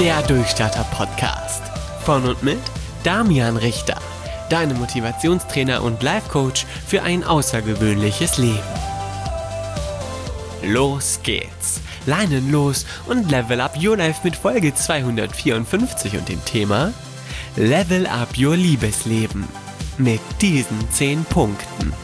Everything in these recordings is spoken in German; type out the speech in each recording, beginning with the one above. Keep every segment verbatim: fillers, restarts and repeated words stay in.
der Durchstarter-Podcast. Von und mit Damian Richter, deinem Motivationstrainer und Life-Coach für ein außergewöhnliches Leben. Los geht's! Leinen los und Level Up Your Life mit Folge zweihundertvierundfünfzig und dem Thema Level Up Your Liebesleben mit diesen zehn Punkten.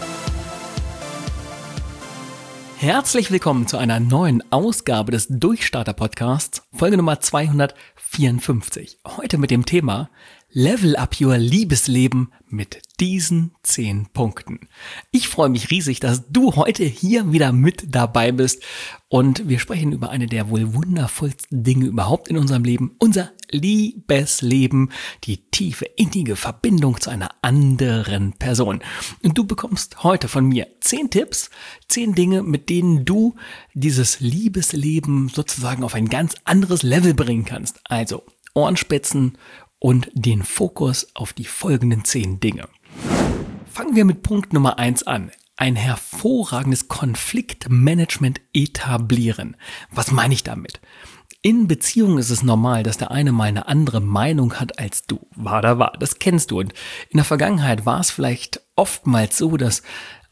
Herzlich willkommen zu einer neuen Ausgabe des Durchstarter-Podcasts, Folge Nummer zweihundertvierundfünfzig. Heute mit dem Thema Level Up Your Liebesleben mit diesen zehn Punkten. Ich freue mich riesig, dass du heute hier wieder mit dabei bist und wir sprechen über eine der wohl wundervollsten Dinge überhaupt in unserem Leben, unser Liebesleben, die tiefe, innige Verbindung zu einer anderen Person. Und du bekommst heute von mir zehn Tipps, zehn Dinge, mit denen du dieses Liebesleben sozusagen auf ein ganz anderes Level bringen kannst. Also Ohrenspitzen und den Fokus auf die folgenden zehn Dinge. Fangen wir mit Punkt Nummer eins an. Ein hervorragendes Konfliktmanagement etablieren. Was meine ich damit? In Beziehungen ist es normal, dass der eine mal eine andere Meinung hat als du. War da war, das kennst du. Und in der Vergangenheit war es vielleicht oftmals so, dass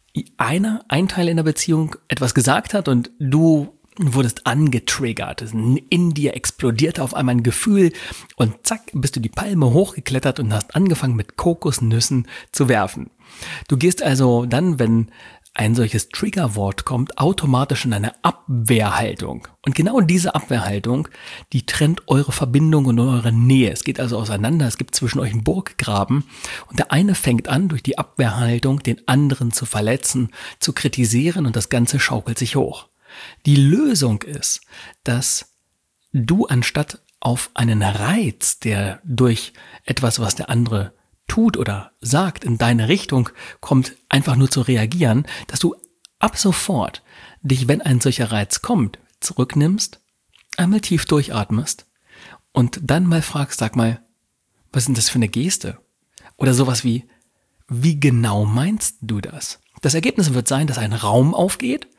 einer, ein Teil in der Beziehung etwas gesagt hat und du wurdest angetriggert. In dir explodierte auf einmal ein Gefühl und zack, bist du die Palme hochgeklettert und hast angefangen mit Kokosnüssen zu werfen. Du gehst also dann, wenn ein solches Triggerwort kommt, automatisch in eine Abwehrhaltung. Und genau diese Abwehrhaltung, die trennt eure Verbindung und eure Nähe. Es geht also auseinander, es gibt zwischen euch einen Burggraben und der eine fängt an, durch die Abwehrhaltung den anderen zu verletzen, zu kritisieren und das Ganze schaukelt sich hoch. Die Lösung ist, dass du anstatt auf einen Reiz, der durch etwas, was der andere tut oder sagt, in deine Richtung kommt, einfach nur zu reagieren, dass du ab sofort dich, wenn ein solcher Reiz kommt, zurücknimmst, einmal tief durchatmest und dann mal fragst, sag mal, was ist denn das für eine Geste? Oder sowas wie, wie genau meinst du das? Das Ergebnis wird sein, dass ein Raum aufgeht,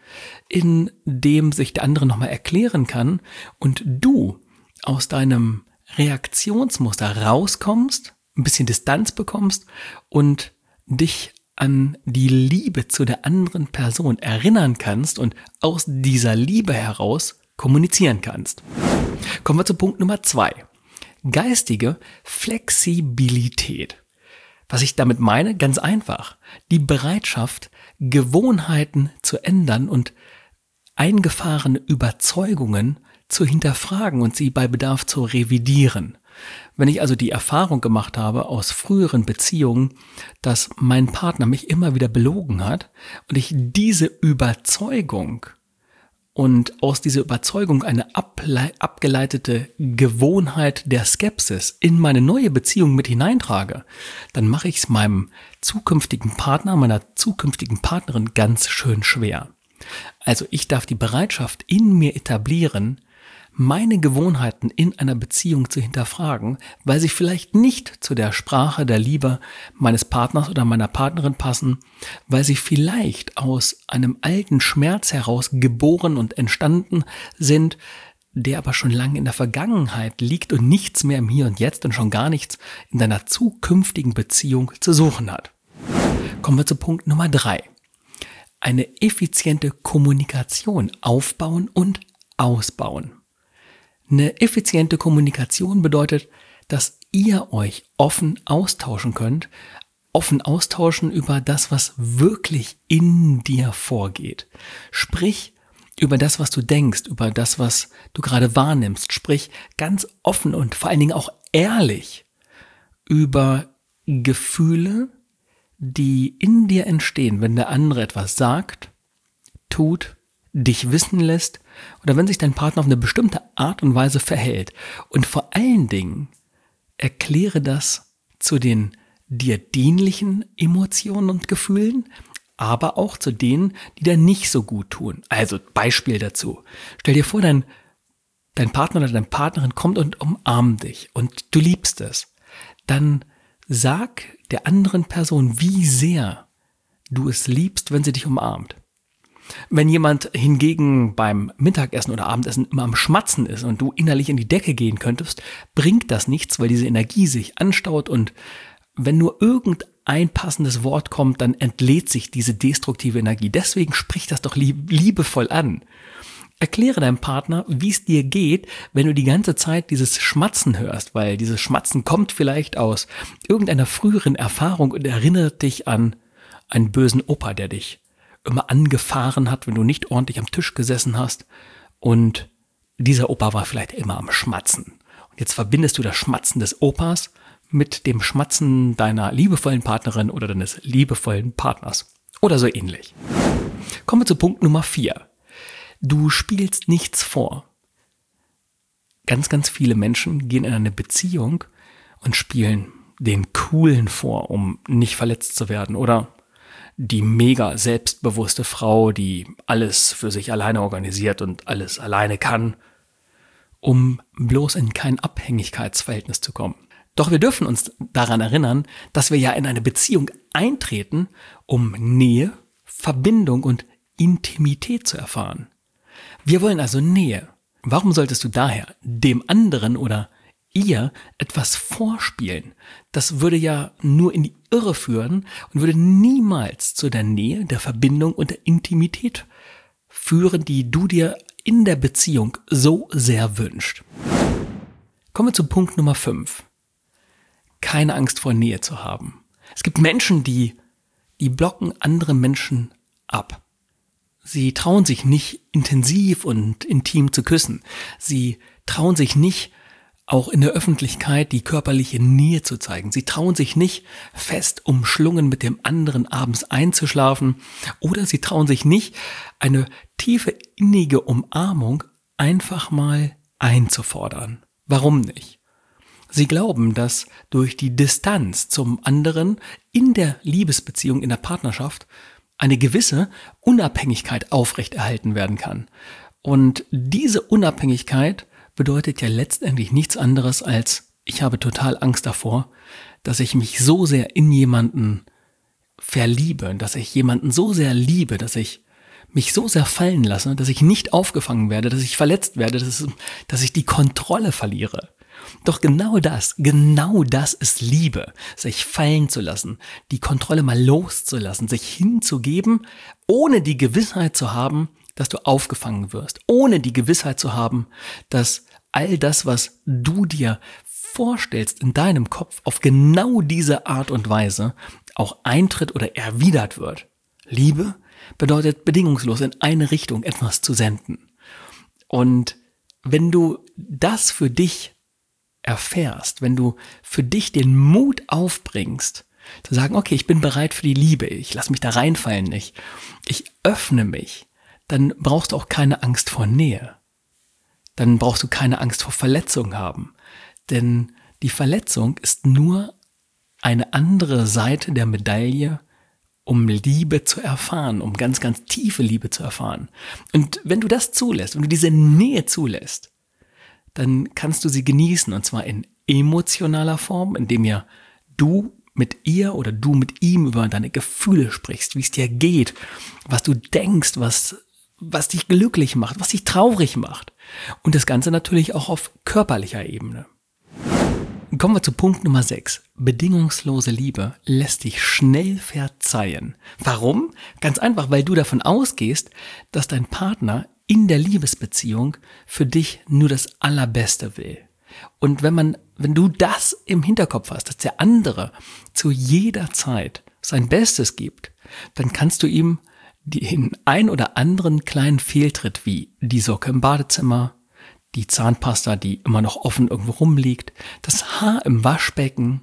in dem sich der andere nochmal erklären kann und du aus deinem Reaktionsmuster rauskommst, ein bisschen Distanz bekommst und dich an die Liebe zu der anderen Person erinnern kannst und aus dieser Liebe heraus kommunizieren kannst. Kommen wir zu Punkt Nummer zwei. Geistige Flexibilität. Was ich damit meine, ganz einfach. Die Bereitschaft, Gewohnheiten zu ändern und eingefahrene Überzeugungen zu hinterfragen und sie bei Bedarf zu revidieren. Wenn ich also die Erfahrung gemacht habe aus früheren Beziehungen, dass mein Partner mich immer wieder belogen hat und ich diese Überzeugung und aus dieser Überzeugung eine ablei- abgeleitete Gewohnheit der Skepsis in meine neue Beziehung mit hineintrage, dann mache ich es meinem zukünftigen Partner, meiner zukünftigen Partnerin ganz schön schwer. Also ich darf die Bereitschaft in mir etablieren, meine Gewohnheiten in einer Beziehung zu hinterfragen, weil sie vielleicht nicht zu der Sprache der Liebe meines Partners oder meiner Partnerin passen, weil sie vielleicht aus einem alten Schmerz heraus geboren und entstanden sind, der aber schon lange in der Vergangenheit liegt und nichts mehr im Hier und Jetzt und schon gar nichts in deiner zukünftigen Beziehung zu suchen hat. Kommen wir zu Punkt Nummer drei. Eine effiziente Kommunikation aufbauen und ausbauen. Eine effiziente Kommunikation bedeutet, dass ihr euch offen austauschen könnt, offen austauschen über das, was wirklich in dir vorgeht. Sprich über das, was du denkst, über das, was du gerade wahrnimmst. Sprich ganz offen und vor allen Dingen auch ehrlich über Gefühle, die in dir entstehen, wenn der andere etwas sagt, tut, dich wissen lässt oder wenn sich dein Partner auf eine bestimmte Art und Weise verhält. Und vor allen Dingen erkläre das zu den dir dienlichen Emotionen und Gefühlen, aber auch zu denen, die dir nicht so gut tun. Also Beispiel dazu. Stell dir vor, dein, dein Partner oder deine Partnerin kommt und umarmt dich und du liebst es. Dann sag der anderen Person, wie sehr du es liebst, wenn sie dich umarmt. Wenn jemand hingegen beim Mittagessen oder Abendessen immer am Schmatzen ist und du innerlich in die Decke gehen könntest, bringt das nichts, weil diese Energie sich anstaut und wenn nur irgendein passendes Wort kommt, dann entlädt sich diese destruktive Energie. Deswegen sprich das doch liebevoll an. Erkläre deinem Partner, wie es dir geht, wenn du die ganze Zeit dieses Schmatzen hörst, weil dieses Schmatzen kommt vielleicht aus irgendeiner früheren Erfahrung und erinnert dich an einen bösen Opa, der dich immer angefahren hat, wenn du nicht ordentlich am Tisch gesessen hast und dieser Opa war vielleicht immer am Schmatzen. Und jetzt verbindest du das Schmatzen des Opas mit dem Schmatzen deiner liebevollen Partnerin oder deines liebevollen Partners oder so ähnlich. Kommen wir zu Punkt Nummer vier. Du spielst nichts vor. Ganz, ganz viele Menschen gehen in eine Beziehung und spielen den Coolen vor, um nicht verletzt zu werden. Oder die mega selbstbewusste Frau, die alles für sich alleine organisiert und alles alleine kann, um bloß in kein Abhängigkeitsverhältnis zu kommen. Doch wir dürfen uns daran erinnern, dass wir ja in eine Beziehung eintreten, um Nähe, Verbindung und Intimität zu erfahren. Wir wollen also Nähe. Warum solltest du daher dem anderen oder ihr etwas vorspielen? Das würde ja nur in die Irre führen und würde niemals zu der Nähe, der Verbindung und der Intimität führen, die du dir in der Beziehung so sehr wünschst. Kommen wir zu Punkt Nummer fünf. Keine Angst vor Nähe zu haben. Es gibt Menschen, die, die blocken andere Menschen ab. Sie trauen sich nicht intensiv und intim zu küssen. Sie trauen sich nicht, auch in der Öffentlichkeit die körperliche Nähe zu zeigen. Sie trauen sich nicht, fest umschlungen mit dem anderen abends einzuschlafen. Oder sie trauen sich nicht, eine tiefe, innige Umarmung einfach mal einzufordern. Warum nicht? Sie glauben, dass durch die Distanz zum anderen in der Liebesbeziehung, in der Partnerschaft eine gewisse Unabhängigkeit aufrechterhalten werden kann. Und diese Unabhängigkeit bedeutet ja letztendlich nichts anderes als, ich habe total Angst davor, dass ich mich so sehr in jemanden verliebe, dass ich jemanden so sehr liebe, dass ich mich so sehr fallen lasse, dass ich nicht aufgefangen werde, dass ich verletzt werde, dass, dass ich die Kontrolle verliere. Doch genau das, genau das ist Liebe, sich fallen zu lassen, die Kontrolle mal loszulassen, sich hinzugeben, ohne die Gewissheit zu haben, dass du aufgefangen wirst, ohne die Gewissheit zu haben, dass all das, was du dir vorstellst in deinem Kopf, auf genau diese Art und Weise auch eintritt oder erwidert wird. Liebe bedeutet bedingungslos in eine Richtung etwas zu senden. Und wenn du das für dich erfährst, wenn du für dich den Mut aufbringst, zu sagen, okay, ich bin bereit für die Liebe, ich lasse mich da reinfallen, ich, ich öffne mich, dann brauchst du auch keine Angst vor Nähe. Dann brauchst du keine Angst vor Verletzung haben. Denn die Verletzung ist nur eine andere Seite der Medaille, um Liebe zu erfahren, um ganz, ganz tiefe Liebe zu erfahren. Und wenn du das zulässt, wenn du diese Nähe zulässt, dann kannst du sie genießen, und zwar in emotionaler Form, indem ja du mit ihr oder du mit ihm über deine Gefühle sprichst, wie es dir geht, was du denkst, was, was dich glücklich macht, was dich traurig macht. Und das Ganze natürlich auch auf körperlicher Ebene. Kommen wir zu Punkt Nummer sechs. Bedingungslose Liebe lässt dich schnell verzeihen. Warum? Ganz einfach, weil du davon ausgehst, dass dein Partner in der Liebesbeziehung für dich nur das Allerbeste will. Und wenn man, wenn du das im Hinterkopf hast, dass der andere zu jeder Zeit sein Bestes gibt, dann kannst du ihm den ein oder anderen kleinen Fehltritt wie die Socke im Badezimmer, die Zahnpasta, die immer noch offen irgendwo rumliegt, das Haar im Waschbecken,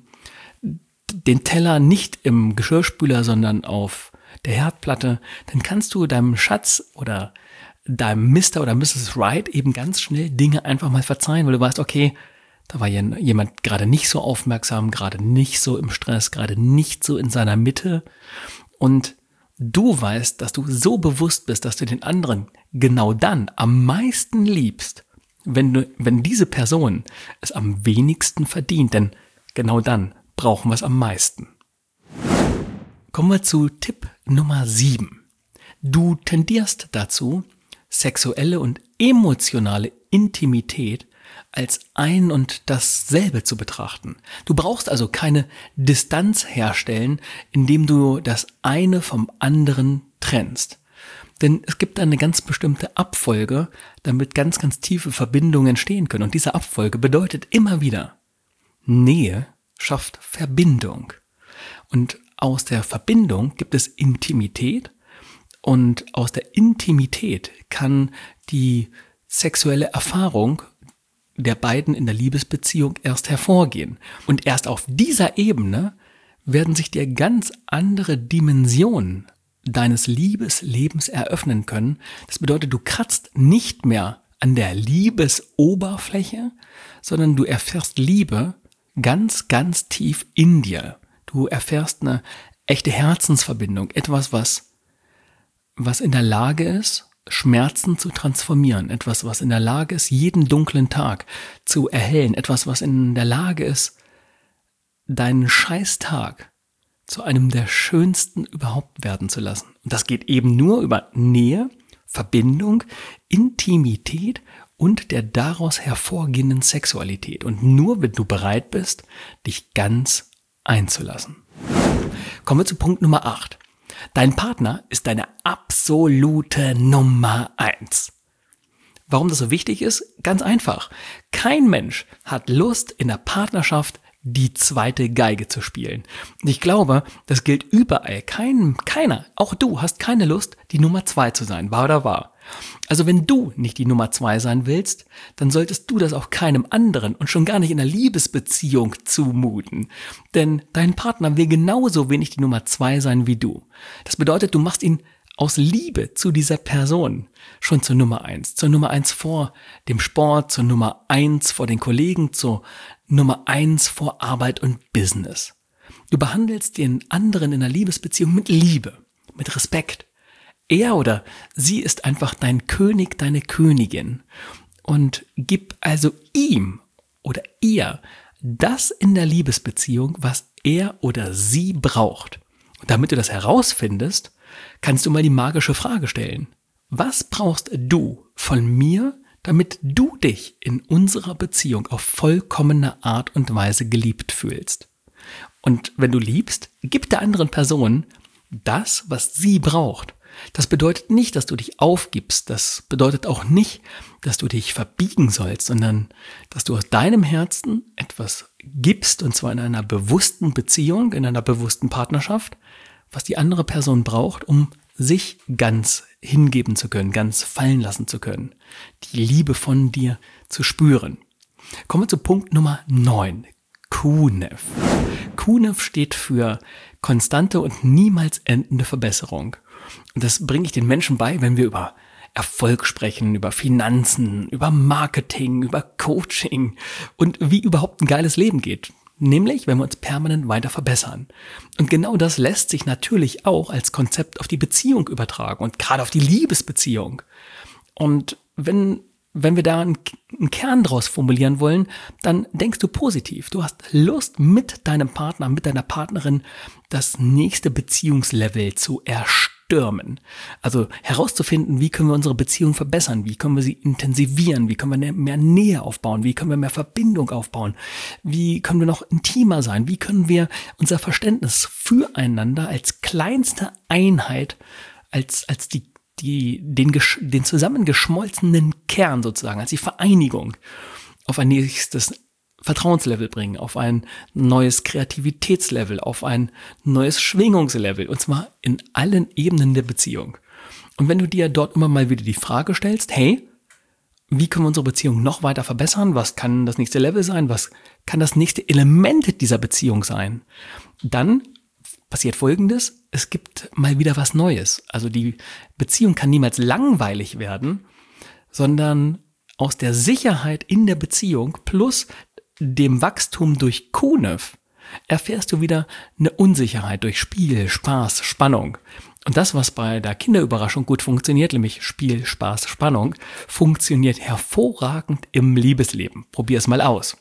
den Teller nicht im Geschirrspüler, sondern auf der Herdplatte, dann kannst du deinem Schatz oder deinem Mister oder Misses Right eben ganz schnell Dinge einfach mal verzeihen, weil du weißt, okay, da war jemand gerade nicht so aufmerksam, gerade nicht so im Stress, gerade nicht so in seiner Mitte. Und du weißt, dass du so bewusst bist, dass du den anderen genau dann am meisten liebst, wenn du, wenn diese Person es am wenigsten verdient, denn genau dann brauchen wir es am meisten. Kommen wir zu Tipp Nummer sieben. Du tendierst dazu, sexuelle und emotionale Intimität als ein und dasselbe zu betrachten. Du brauchst also keine Distanz herstellen, indem du das eine vom anderen trennst. Denn es gibt eine ganz bestimmte Abfolge, damit ganz, ganz tiefe Verbindungen entstehen können. Und diese Abfolge bedeutet immer wieder, Nähe schafft Verbindung. Und aus der Verbindung gibt es Intimität. Und aus der Intimität kann die sexuelle Erfahrung der beiden in der Liebesbeziehung erst hervorgehen. Und erst auf dieser Ebene werden sich dir ganz andere Dimensionen deines Liebeslebens eröffnen können. Das bedeutet, du kratzt nicht mehr an der Liebesoberfläche, sondern du erfährst Liebe ganz, ganz tief in dir. Du erfährst eine echte Herzensverbindung, etwas, was, was in der Lage ist, Schmerzen zu transformieren, etwas, was in der Lage ist, jeden dunklen Tag zu erhellen, etwas, was in der Lage ist, deinen Scheißtag zu einem der schönsten überhaupt werden zu lassen. Und das geht eben nur über Nähe, Verbindung, Intimität und der daraus hervorgehenden Sexualität. Und nur, wenn du bereit bist, dich ganz einzulassen. Kommen wir zu Punkt Nummer acht. Dein Partner ist deine absolute Nummer eins. Warum das so wichtig ist? Ganz einfach. Kein Mensch hat Lust, in der Partnerschaft die zweite Geige zu spielen. Und ich glaube, das gilt überall. Kein, keiner, auch du, hast keine Lust, die Nummer zwei zu sein, wahr oder wahr. Also wenn du nicht die Nummer zwei sein willst, dann solltest du das auch keinem anderen und schon gar nicht in einer Liebesbeziehung zumuten. Denn dein Partner will genauso wenig die Nummer zwei sein wie du. Das bedeutet, du machst ihn aus Liebe zu dieser Person schon zur Nummer eins. Zur Nummer eins vor dem Sport, zur Nummer eins vor den Kollegen, zur Nummer eins vor Arbeit und Business. Du behandelst den anderen in einer Liebesbeziehung mit Liebe, mit Respekt. Er oder sie ist einfach dein König, deine Königin. Und gib also ihm oder ihr das in der Liebesbeziehung, was er oder sie braucht. Und damit du das herausfindest, kannst du mal die magische Frage stellen. Was brauchst du von mir, damit du dich in unserer Beziehung auf vollkommene Art und Weise geliebt fühlst? Und wenn du liebst, gib der anderen Person das, was sie braucht. Das bedeutet nicht, dass du dich aufgibst. Das bedeutet auch nicht, dass du dich verbiegen sollst, sondern dass du aus deinem Herzen etwas gibst, und zwar in einer bewussten Beziehung, in einer bewussten Partnerschaft, was die andere Person braucht, um sich ganz hingeben zu können, ganz fallen lassen zu können, die Liebe von dir zu spüren. Kommen wir zu Punkt Nummer neun. Q N E F. Q N E F steht für konstante und niemals endende Verbesserung. Und das bringe ich den Menschen bei, wenn wir über Erfolg sprechen, über Finanzen, über Marketing, über Coaching und wie überhaupt ein geiles Leben geht. Nämlich, wenn wir uns permanent weiter verbessern. Und genau das lässt sich natürlich auch als Konzept auf die Beziehung übertragen und gerade auf die Liebesbeziehung. Und wenn, wenn wir da einen, einen Kern draus formulieren wollen, dann denkst du positiv. Du hast Lust, mit deinem Partner, mit deiner Partnerin das nächste Beziehungslevel zu erstellen. Stürmen. Also herauszufinden, wie können wir unsere Beziehung verbessern, wie können wir sie intensivieren, wie können wir mehr Nähe aufbauen, wie können wir mehr Verbindung aufbauen, wie können wir noch intimer sein, wie können wir unser Verständnis füreinander als kleinste Einheit, als, als die, die, den, den zusammengeschmolzenen Kern sozusagen, als die Vereinigung auf ein nächstes Vertrauenslevel bringen, auf ein neues Kreativitätslevel, auf ein neues Schwingungslevel, und zwar in allen Ebenen der Beziehung. Und wenn du dir dort immer mal wieder die Frage stellst, hey, wie können wir unsere Beziehung noch weiter verbessern? Was kann das nächste Level sein? Was kann das nächste Element dieser Beziehung sein? Dann passiert Folgendes, es gibt mal wieder was Neues. Also die Beziehung kann niemals langweilig werden, sondern aus der Sicherheit in der Beziehung plus dem Wachstum durch Q N E F erfährst du wieder eine Unsicherheit durch Spiel, Spaß, Spannung. Und das, was bei der Kinderüberraschung gut funktioniert, nämlich Spiel, Spaß, Spannung, funktioniert hervorragend im Liebesleben. Probier es mal aus.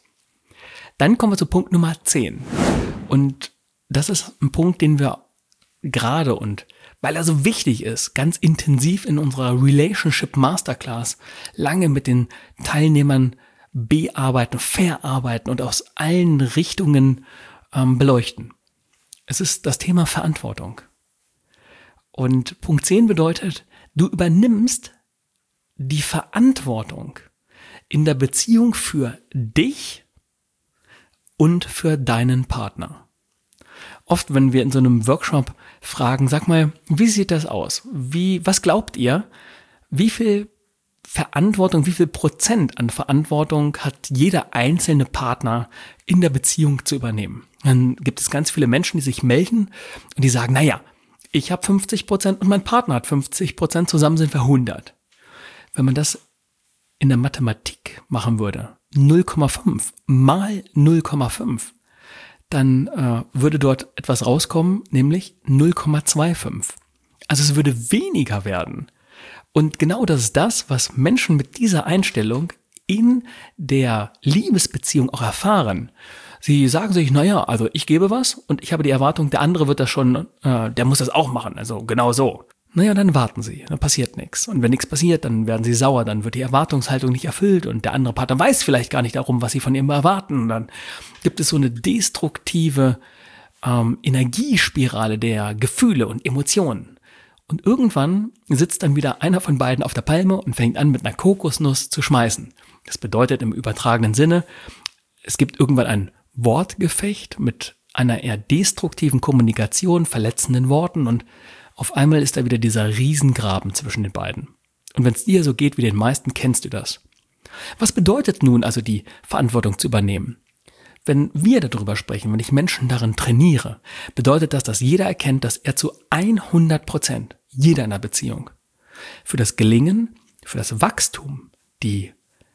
Dann kommen wir zu Punkt Nummer zehn. Und das ist ein Punkt, den wir gerade und weil er so wichtig ist, ganz intensiv in unserer Relationship Masterclass lange mit den Teilnehmern bearbeiten, verarbeiten und aus allen Richtungen ähm, beleuchten. Es ist das Thema Verantwortung. Und Punkt zehn bedeutet, du übernimmst die Verantwortung in der Beziehung für dich und für deinen Partner. Oft, wenn wir in so einem Workshop fragen, sag mal, wie sieht das aus? Wie, was glaubt ihr? Wie viel Verantwortung, wie viel Prozent an Verantwortung hat jeder einzelne Partner in der Beziehung zu übernehmen? Dann gibt es ganz viele Menschen, die sich melden und die sagen, naja, ich habe fünfzig Prozent und mein Partner hat fünfzig Prozent, zusammen sind wir hundert. Wenn man das in der Mathematik machen würde, null Komma fünf mal null Komma fünf, dann äh, würde dort etwas rauskommen, nämlich null Komma fünfundzwanzig. Also es würde weniger werden. Und genau das ist das, was Menschen mit dieser Einstellung in der Liebesbeziehung auch erfahren. Sie sagen sich, naja, also ich gebe was und ich habe die Erwartung, der andere wird das schon, äh, der muss das auch machen, also genau so. Naja, dann warten sie, dann passiert nichts. Und wenn nichts passiert, dann werden sie sauer, dann wird die Erwartungshaltung nicht erfüllt und der andere Partner weiß vielleicht gar nicht darum, was sie von ihm erwarten. Und dann gibt es so eine destruktive ähm, Energiespirale der Gefühle und Emotionen. Und irgendwann sitzt dann wieder einer von beiden auf der Palme und fängt an, mit einer Kokosnuss zu schmeißen. Das bedeutet im übertragenen Sinne, es gibt irgendwann ein Wortgefecht mit einer eher destruktiven Kommunikation, verletzenden Worten und auf einmal ist da wieder dieser Riesengraben zwischen den beiden. Und wenn es dir so geht wie den meisten, kennst du das. Was bedeutet nun also die Verantwortung zu übernehmen? Wenn wir darüber sprechen, wenn ich Menschen darin trainiere, bedeutet das, dass jeder erkennt, dass er zu hundert Prozent, jeder in einer Beziehung, für das Gelingen, für das Wachstum, die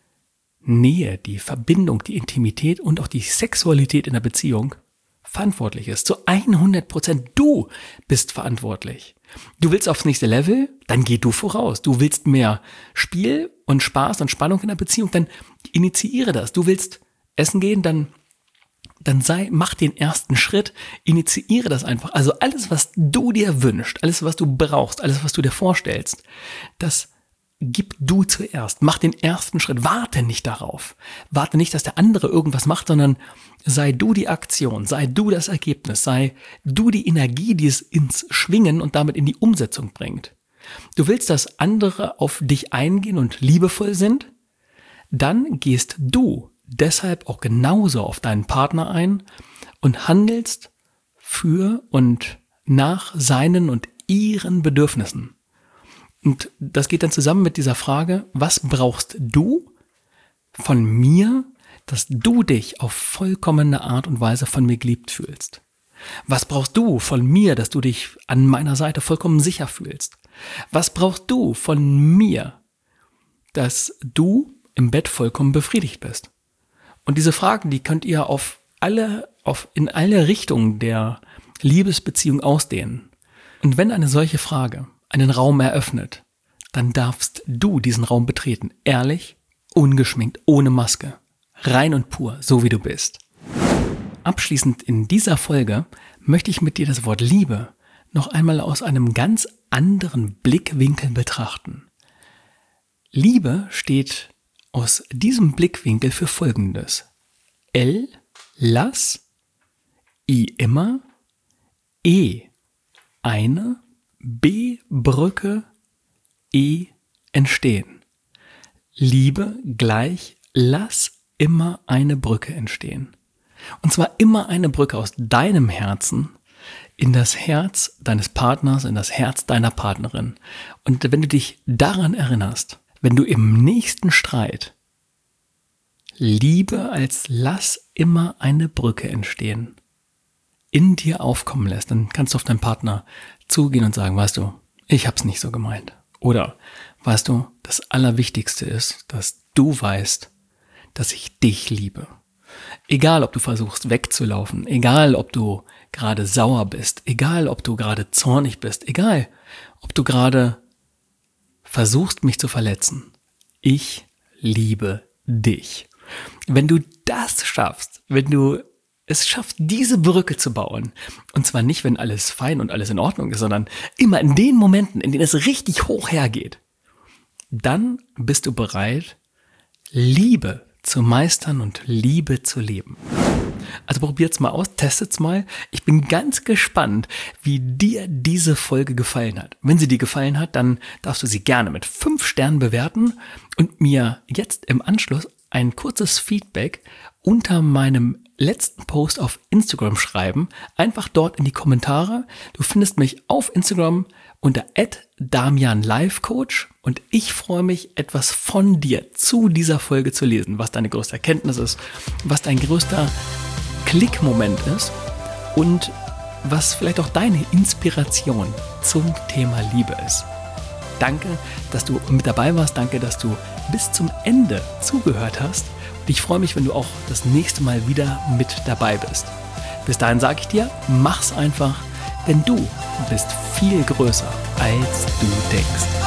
Nähe, die Verbindung, die Intimität und auch die Sexualität in der Beziehung verantwortlich ist. Zu hundert Prozent du bist verantwortlich. Du willst aufs nächste Level, dann geh du voraus. Du willst mehr Spiel und Spaß und Spannung in der Beziehung, dann initiiere das. Du willst essen gehen, dann, dann sei, mach den ersten Schritt, initiiere das einfach. Also alles, was du dir wünschst, alles, was du brauchst, alles, was du dir vorstellst, das gib du zuerst, mach den ersten Schritt, warte nicht darauf, warte nicht, dass der andere irgendwas macht, sondern sei du die Aktion, sei du das Ergebnis, sei du die Energie, die es ins Schwingen und damit in die Umsetzung bringt. Du willst, dass andere auf dich eingehen und liebevoll sind? Dann gehst du deshalb auch genauso auf deinen Partner ein und handelst für und nach seinen und ihren Bedürfnissen. Und das geht dann zusammen mit dieser Frage, was brauchst du von mir, dass du dich auf vollkommene Art und Weise von mir geliebt fühlst? Was brauchst du von mir, dass du dich an meiner Seite vollkommen sicher fühlst? Was brauchst du von mir, dass du im Bett vollkommen befriedigt bist? Und diese Fragen, die könnt ihr auf alle, auf, in alle Richtungen der Liebesbeziehung ausdehnen. Und wenn eine solche Frage einen Raum eröffnet, dann darfst du diesen Raum betreten. Ehrlich, ungeschminkt, ohne Maske. Rein und pur, so wie du bist. Abschließend in dieser Folge möchte ich mit dir das Wort Liebe noch einmal aus einem ganz anderen Blickwinkel betrachten. Liebe steht aus diesem Blickwinkel für Folgendes. L, lass, I, immer, E, eine, B, Brücke, E, entstehen. Liebe gleich, lass immer eine Brücke entstehen. Und zwar immer eine Brücke aus deinem Herzen in das Herz deines Partners, in das Herz deiner Partnerin. Und wenn du dich daran erinnerst, wenn du im nächsten Streit Liebe als lass immer eine Brücke entstehen, in dir aufkommen lässt, dann kannst du auf deinen Partner zugehen und sagen, weißt du, ich hab's nicht so gemeint. Oder, weißt du, das Allerwichtigste ist, dass du weißt, dass ich dich liebe. Egal, ob du versuchst wegzulaufen, egal, ob du gerade sauer bist, egal, ob du gerade zornig bist, egal, ob du gerade versuchst, mich zu verletzen. Ich liebe dich. Wenn du das schaffst, wenn du es schafft, diese Brücke zu bauen, und zwar nicht, wenn alles fein und alles in Ordnung ist, sondern immer in den Momenten, in denen es richtig hoch hergeht, dann bist du bereit, Liebe zu meistern und Liebe zu leben. Also probiert's mal aus, testet's mal. Ich bin ganz gespannt, wie dir diese Folge gefallen hat. Wenn sie dir gefallen hat, dann darfst du sie gerne mit fünf Sternen bewerten und mir jetzt im Anschluss ein kurzes Feedback unter meinem letzten Post auf Instagram schreiben. Einfach dort in die Kommentare. Du findest mich auf Instagram unter at damian life coach und ich freue mich, etwas von dir zu dieser Folge zu lesen, was deine größte Erkenntnis ist, was dein größter Klickmoment ist und was vielleicht auch deine Inspiration zum Thema Liebe ist. Danke, dass du mit dabei warst. Danke, dass du bis zum Ende zugehört hast. Und ich freue mich, wenn du auch das nächste Mal wieder mit dabei bist. Bis dahin sage ich dir, mach's einfach, denn du bist viel größer, als du denkst.